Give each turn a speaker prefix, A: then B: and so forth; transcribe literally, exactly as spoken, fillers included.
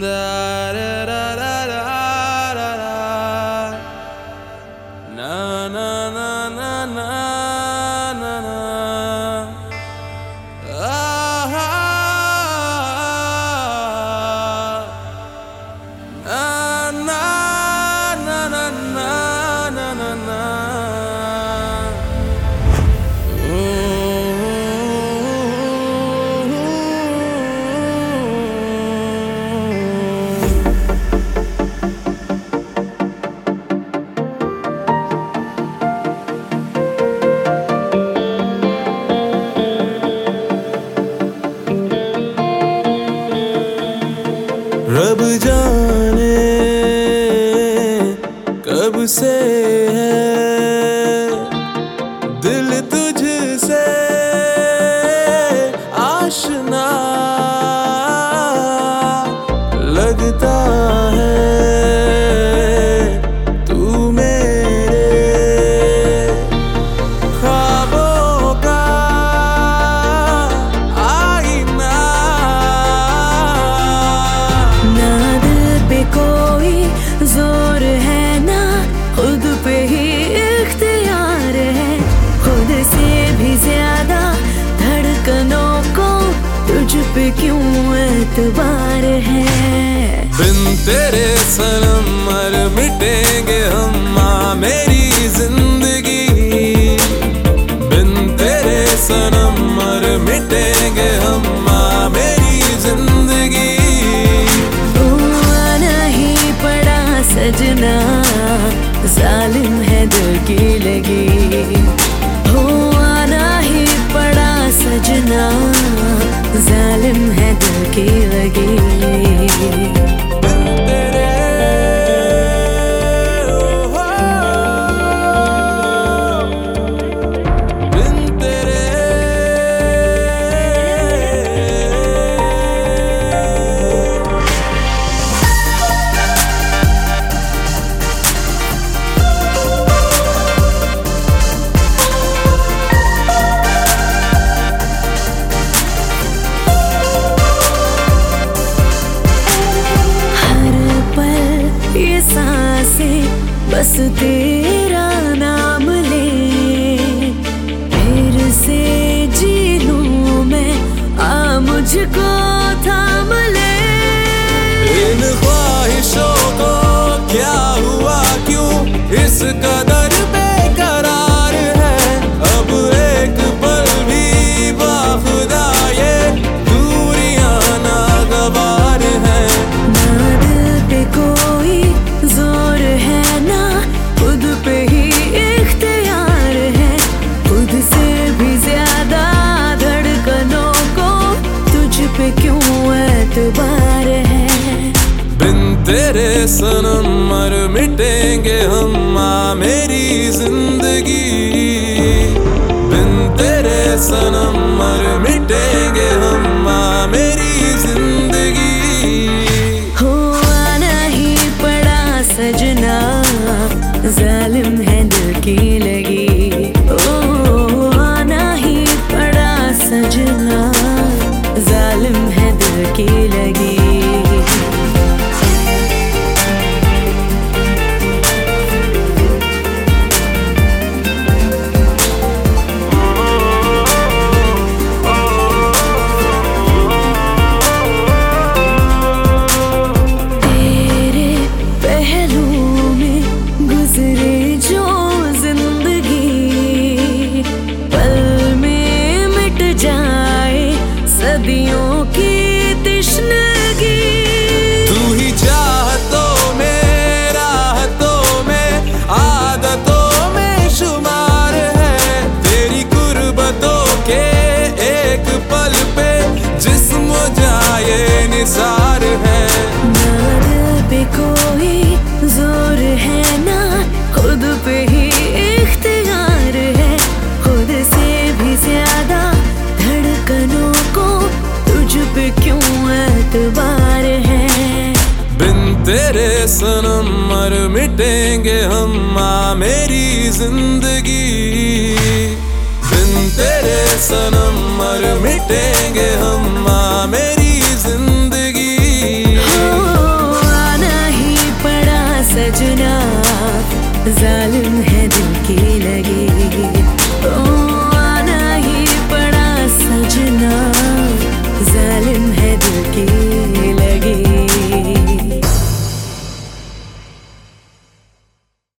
A: Da da da da da da da. Na na na na na na na. Ah, ah, ah, na na na na na na na. रब जाने कब से है दिल तुझसे आशना लगता है तू मेरे ख्वाबों का आईना।
B: ना दिल पे कोई जोर है ना खुद पे ही इख्तियार है, खुद से भी ज्यादा धड़कनों को तुझ पे क्यों एतबार है।
A: बिन तेरे सनम मर मिटेंगे हम माँ मेरी जिंदगी, बिन तेरे सनम मर मिटेंगे हम माँ मेरी जिंदगी।
B: आना ही पड़ा सजना जालिम है दिल की लगी, हो आना ही पड़ा सजना जालिम है दिल की लगी। बस तेरा नाम ले फिर से जी लूं मैं, आ मुझको थाम ले।
A: इन ख्वाहिशों को क्या हुआ क्यों इस कदर बेकरार है, अब एक पल भी बाखुदा ये दूरियां नागवार है।
B: ना दिल पे कोई जोर है ना खुद पे ही इख्तियार है, खुद से भी ज्यादा धड़कनों को तुझ पे क्यों एतबार है।
A: बिन तेरे सनम मर मिटेंगे हम माँ मेरी जिंदगी, बिन तेरे सनम मर मिटेंगे हम माँ मेरी जिंदगी।
B: हो आना ही पड़ा सजना जालिम है दिल की लगी, ओ आना ही पड़ा सजना जालिम है दिल की लगी। सदियों की तश्नगी
A: तू ही चाहतों में राहतों में आदतों में शुमार है, तेरी कुर्बतों के एक पल पे जिस्म जाए निसार है।
B: ना दिल पे कोई जोर है ना खुद पे ही इख्तियार है, खुद से भी ज्यादा धड़कनों को तुझ पे क्यों एतबार है।
A: बिन तेरे सनम मर मिटेंगे हम माँ मेरी जिंदगी, बिन तेरे सनम मर मिटेंगे हम माँ मेरी जिंदगी।
B: जालिम